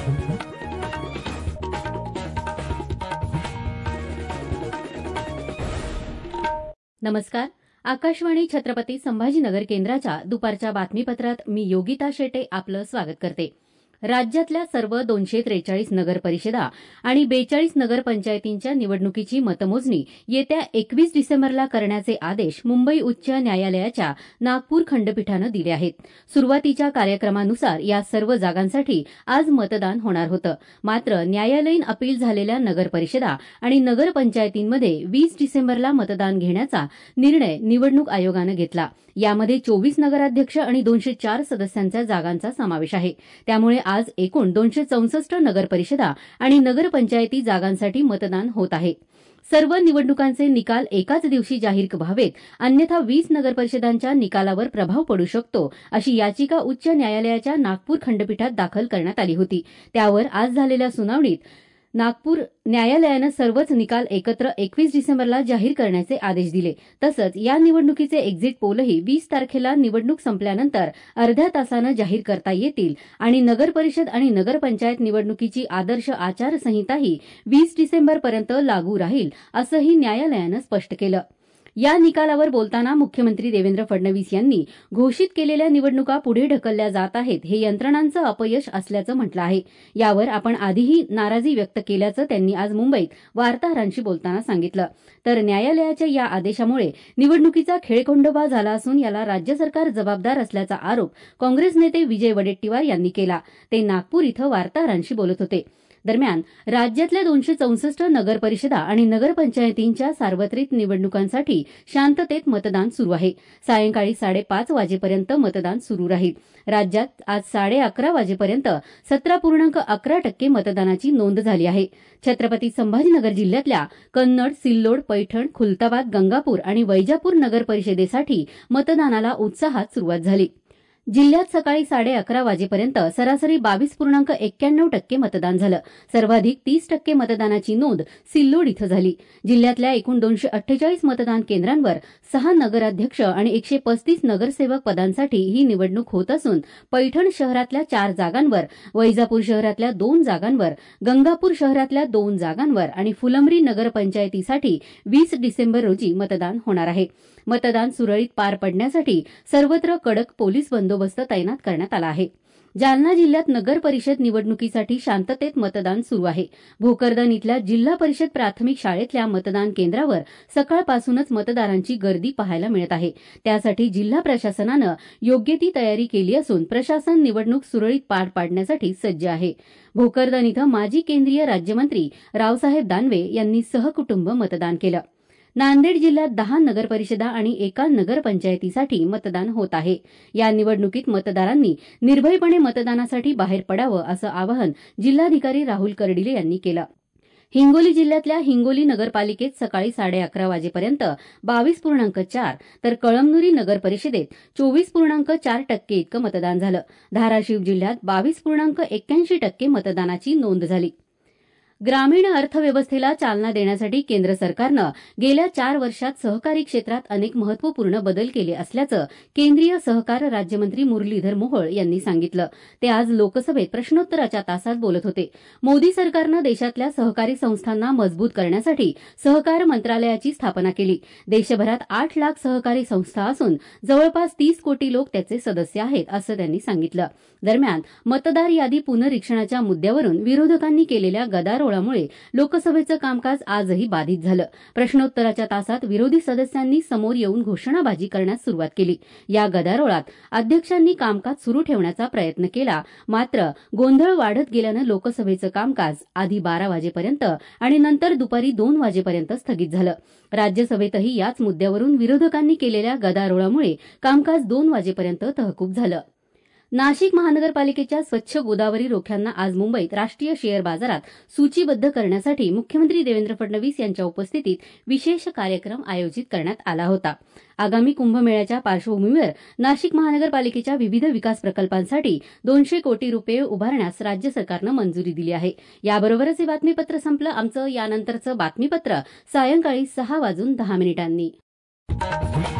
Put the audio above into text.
नमस्कार. आकाशवाणी छत्रपती संभाजीनगर केंद्राच्या दुपारच्या बातमीपत्रात मी योगिता शेटे आपलं स्वागत करते. राज्यातल्या सर्व 243 नगरपरिषदा आणि 42 नगरपंचायतींच्या निवडणुकीची मतमोजणी येत्या 21 डिसेंबरला करण्याचे आदेश मुंबई उच्च न्यायालयाच्या नागपूर खंडपीठानं दिले आहेत. सुरुवातीच्या कार्यक्रमानुसार या सर्व जागांसाठी आज मतदान होणार होतं. मात्र न्यायालयीन अपील झालेल्या नगरपरिषदा आणि नगरपंचायतींमध्ये 20 डिसेंबरला मतदान घेण्याचा निर्णय निवडणूक आयोगानं घेतला. यामध्ये 24 नगराध्यक्ष आणि 204 सदस्यांच्या जागांचा समावेश आहे. त्यामुळे आज एकूण 264 नगरपरिषदा आणि नगरपंचायती जागांसाठी मतदान होत आहे. सर्व निवडणुकांचे निकाल एकाच दिवशी जाहीर व्हावेत, अन्यथा 20 नगरपरिषदांच्या निकालावर प्रभाव पडू शकतो, अशी याचिका उच्च न्यायालयाच्या नागपूर खंडपीठात दाखल करण्यात आली होती. त्यावर आज झालेल्या सुनावणीत नागपूर न्यायालयानं सर्वच निकाल एकत्र 21 डिसेंबरला जाहीर करण्याचे आदेश दिले. तसंच या निवडणुकीचे एक्झिट पोलही 20 तारखेला निवडणूक संपल्यानंतर अर्ध्या तासानं जाहीर करता येतील आणि नगरपरिषद आणि नगरपंचायत निवडणुकीची आदर्श आचारसंहिताही 20 डिसेंबरपर्यंत लागू राहील, असंही न्यायालयानं स्पष्ट केलं. या निकालावर बोलताना मुख्यमंत्री देवेंद्र फडणवीस यांनी घोषित केलेल्या निवडणुका पुढे ढकलल्या जात आहेत, हे यंत्रणांचं अपयश असल्याचं म्हटलं आहे. यावर आपण आधीही नाराजी व्यक्त केल्याचं त्यांनी आज मुंबईत वार्ताहरांशी बोलताना सांगितलं. तर न्यायालयाच्या या आदेशामुळे निवडणुकीचा खेळखंडोबा झाला असून याला राज्य सरकार जबाबदार असल्याचा आरोप काँग्रेस नेते विजय वडेट्टीवार यांनी केला. ते नागपूर इथं वार्ताहरांशी बोलत होते. दरम्यान राज्यातल्या 264 नगरपरिषदा आणि नगरपंचायतींच्या सार्वत्रिक निवडणुकांसाठी शांततेत मतदान सुरू आहे. सायंकाळी 5:30 वाजेपर्यंत मतदान सुरू राहील. राज्यात आज 11:30 वाजेपर्यंत 17.11% मतदानाची नोंद झाली आहे. छत्रपती संभाजीनगर जिल्ह्यातल्या कन्नड, सिल्लोड, पैठण, खुलताबाद, गंगापूर आणि वैजापूर नगरपरिषदेसाठी मतदानाला उत्साहात सुरुवात झाली. जिल्ह्यात सकाळी 11:30 वाजेपर्यंत सरासरी 22.91% मतदान झालं. सर्वाधिक 30% मतदानाची नोंद सिल्लोड इथं झाली. जिल्ह्यातल्या एकूण 248 मतदान केंद्रांवर 6 नगराध्यक्ष आणि 135 नगरसेवक पदांसाठी ही निवडणूक होत असून पैठण शहरातल्या 4 जागांवर, वैजापूर शहरातल्या 2 जागांवर, गंगापूर शहरातल्या 2 जागांवर आणि फुलंब्री नगरपंचायतीसाठी 20 डिसेंबर रोजी मतदान होणार आहे. मतदान सुरळीत पार पडण्यासाठी सर्वत्र कडक पोलीस बंदोबस्त तैनात करण्यात आला आहे. जालना जिल्ह्यात नगर परिषद निवडणुकीसाठी शांततेत मतदान सुरू आहे. भोकरदन इथल्या जिल्हा परिषद प्राथमिक शाळेतल्या मतदान केंद्रावर सकाळपासूनच मतदारांची गर्दी पाहायला मिळत आहे. त्यासाठी जिल्हा प्रशासनानं योग्य ती तयारी केली असून प्रशासन निवडणूक सुरळीत पार पाडण्यासाठी सज्ज आहे. भोकरदन इथं माजी केंद्रीय राज्यमंत्री रावसाहेब दानवे यांनी सहकुटुंब मतदान केलं. नांदेड जिल्ह्यात 10 नगरपरिषदा आणि 1 नगरपंचायतीसाठी मतदान होत आहे. या निवडणुकीत मतदारांनी निर्भयपणे मतदानासाठी बाहेर पडावं, असं आवाहन जिल्हाधिकारी राहुल कर्डिले यांनी केलं. हिंगोली जिल्ह्यातल्या हिंगोली नगरपालिकेत सकाळी 11:30 वाजेपर्यंत 22.4 तर कळमनुरी नगरपरिषदेत 24.4% इतकं मतदान झालं. धाराशिव जिल्ह्यात 22.81% मतदानाची नोंद झाली. ग्रामीण अर्थव्यवस्थेला चालना देण्यासाठी केंद्र सरकारनं गेल्या 4 वर्षात सहकारी क्षेत्रात अनेक महत्वपूर्ण बदल केले असल्याचं केंद्रीय सहकार राज्यमंत्री मुरलीधर मोहोळ यांनी सांगितलं. ते आज लोकसभेत प्रश्नोत्तराच्या तासात बोलत होते. मोदी सरकारनं देशातल्या सहकारी संस्थांना मजबूत करण्यासाठी सहकार मंत्रालयाची स्थापना केली. देशभरात 8 लाख सहकारी संस्था असून जवळपास 30 कोटी लोक त्याचे सदस्य आहेत, असं त्यांनी सांगितलं. दरम्यान मतदार यादी पुनरीक्षणाच्या मुद्द्यावरून विरोधकांनी केलेल्या गदारोळामुळे लोकसभेचं कामकाज आजही बाधित झालं. प्रश्नोत्तराच्या तासात विरोधी सदस्यांनी समोर येऊन घोषणाबाजी करण्यास सुरुवात केली. या गदारोळात अध्यक्षांनी कामकाज सुरू ठेवण्याचा प्रयत्न केला. मात्र गोंधळ वाढत गेल्यानं लोकसभेचं कामकाज आधी 12 वाजेपर्यंत आणि नंतर दुपारी 2 वाजेपर्यंत स्थगित झालं. राज्यसभेतही याच मुद्द्यावरून विरोधकांनी केलेल्या गदारोळामुळे कामकाज 2 वाजेपर्यंत तहकूब झालं. नाशिक महानगरपालिकेच्या स्वच्छ गोदावरी रोख्यांना आज मुंबईत राष्ट्रीय शेअर बाजारात सूचीबद्ध करण्यासाठी मुख्यमंत्री देवेंद्र फडणवीस यांच्या उपस्थितीत विशेष कार्यक्रम आयोजित करण्यात आला होता. आगामी कुंभमेळ्याच्या पार्श्वभूमीवर नाशिक महानगरपालिकेच्या विविध विकास प्रकल्पांसाठी 200 कोटी रुपये उभारण्यास राज्य सरकारनं मंजुरी दिली आहे. याबरोबरच हे बातमीपत्र संपलं. आमचं यानंतरचं बातमीपत्र सायंकाळी 6:10 वाजून 10 मिनिटांनी.